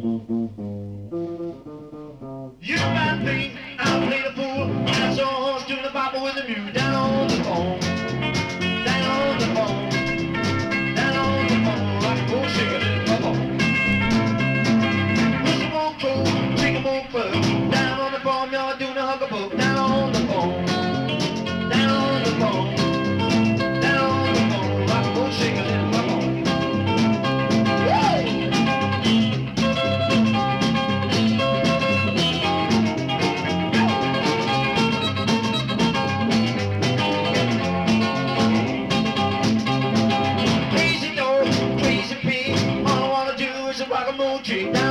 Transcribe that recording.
You might think I played a fool. I saw a horse doing the bopper with a mule down on the phone. Down on the phone. Down on the phone. Like a bull shaking in my bone. Whistle won't crow, chicken won't crow. Down on the farmyard doing a huckaboo. Down on the phone. Down on the phone. Down on the phone. Like a bull shaking in my bone. Crazy dog, crazy pig. All I wanna do is a rock and roll jig.